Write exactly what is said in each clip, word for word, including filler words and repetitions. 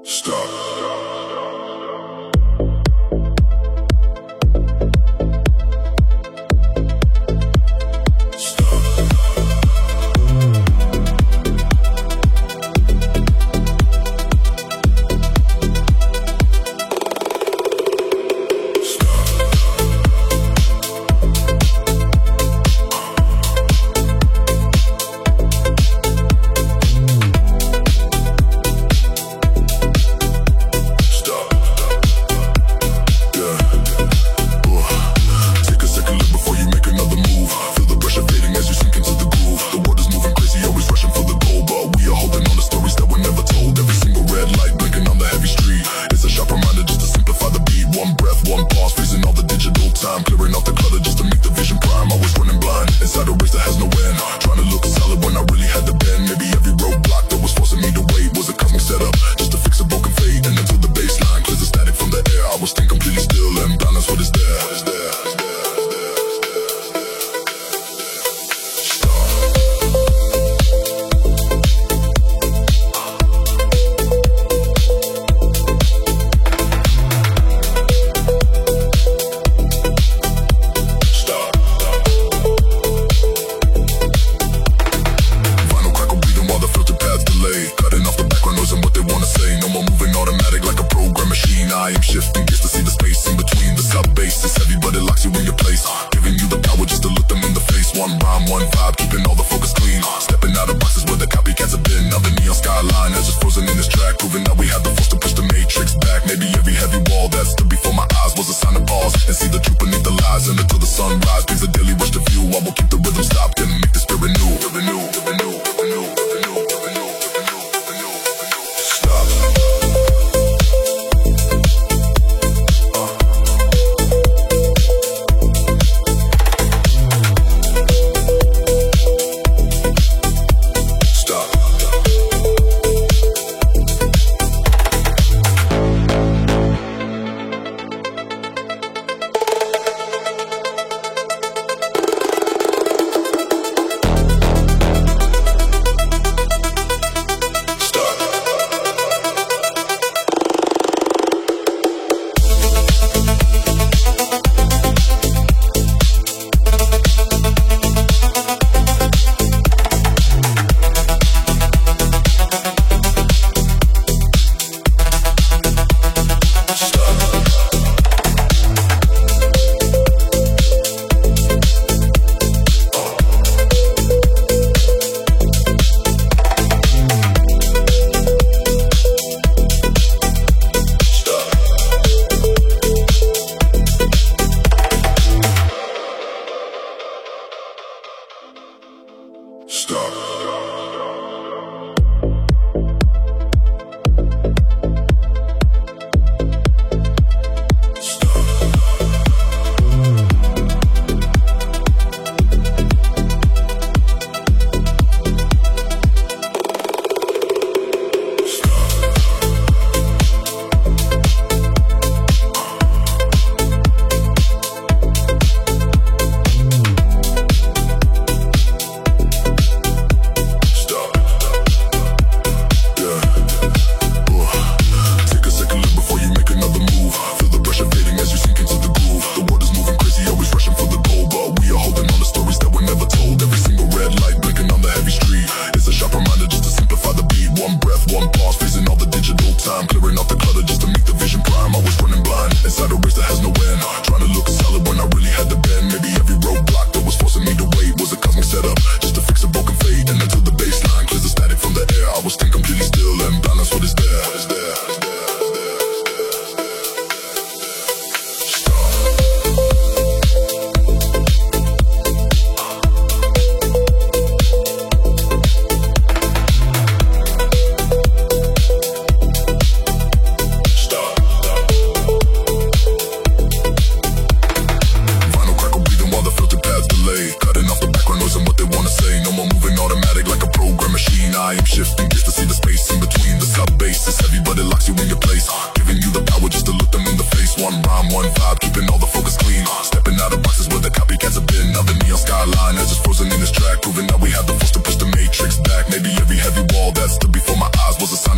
shifting just to see the space in between. The sub bass is heavy, but it locks you in your place, giving you the power just to look them in the face. One rhyme, one vibe, keeping all the focus clean. Stepping out of boxes where the copycats have been. Now the neon skyline has just frozen in this track, proving that we have the force to push the matrix back. Maybe every heavy wall that stood before my eyes was a sign of pause.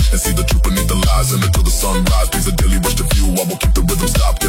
and see the truth beneath the lies. And until the sunrise brings a daily rush to view, I will keep the rhythm stopped.